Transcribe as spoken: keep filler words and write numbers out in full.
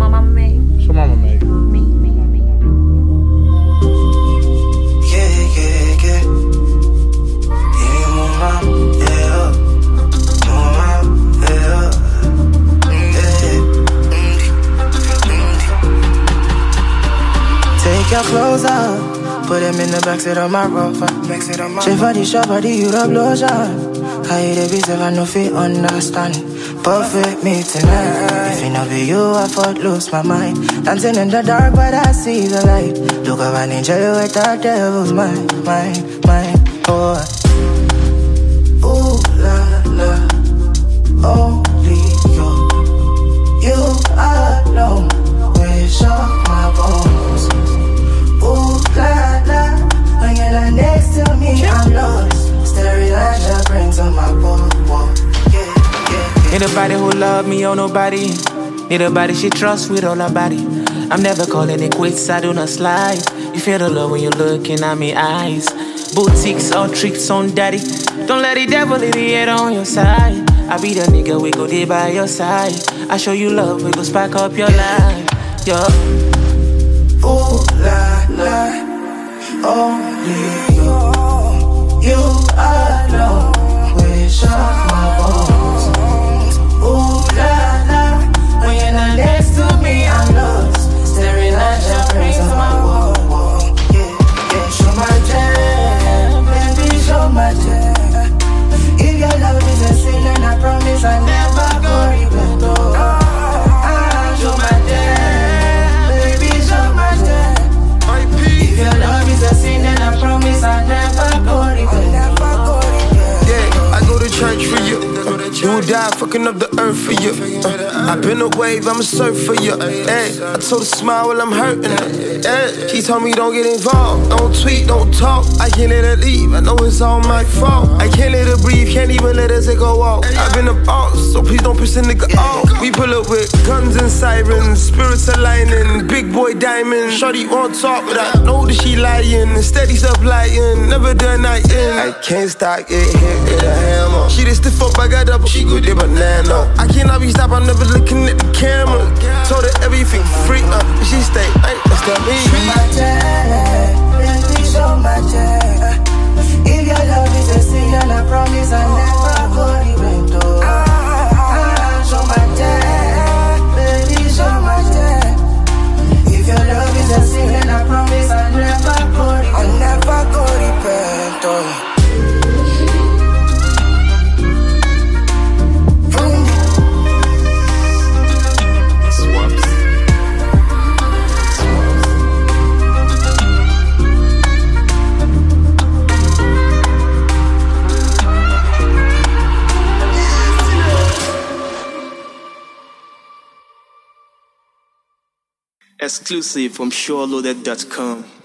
Mama made. So mama made. Me, me, me. Yeah, yeah, yeah. Yeah, mama, yeah. Mama, yeah. Take your clothes off, put them in the backseat of my Rover. Shape body, shop body, you the blow job. How you the beats if I know fit understand? Perfect me tonight. If it not be you, I thought lose my mind. Dancing in the dark, but I see the light. Look up and enjoy you with dark devils, mine, mine, mine. Oh, ooh la la, only you, you alone. Wish off my bones. Ooh la la, when you're not next to me, I'm lost. Staring at your brains on my wall, wall. Yeah, yeah, yeah. Need a body who love me or nobody. Need a body she trusts with all her body. I'm never calling it quits, I do not slide. You feel the love when you're looking at me eyes. Boutiques or tricks on daddy. Don't let the devil in the head on your side. I be the nigga, we go there by your side. I show you love, we go spark up your life. Yeah. Ooh la la, only you. You alone, wish off my bones. Ooh la la, when you're not next to me, I'm lost. Staring at your brains on my wall, wall. Yeah, yeah, show my jam, baby, show my jam. If your love is a sin, then I promise I never go repent. Oh, ah, show my jam, baby, show my jam. If your love is a sin, then I promise I never go repent. Yeah, I go to church for you. You will die fucking up the earth for you. uh, I've been a wave, I'ma surf for you. Hey, I told her smile while I'm hurting her. Hey, she told me don't get involved. Don't tweet, don't talk. I can't let her leave, I know it's all my fault. I can't let her breathe, can't even let her take a walk. I've been a boss, so please don't piss a nigga off. We pull up with guns and sirens, spirits aligning, big boy diamonds. Shorty won't talk, but I know that she lying. Steady supplying, never done nothing. I can't stop, get hit with a hammer. She just stiff up, I got up, she go to banana. I cannot be stopped, I'm never looking at the camera. Told her everything free, uh, she stay, hey, that's that me. Show my jam, baby, show my jam. If your love is a sin, then I promise I never go repent. Oh, ah, show my jam, baby, show my jam. If your love is a sin, then I promise I never go repent. I never go repent. Oh. Exclusive from SureLoaded dot com.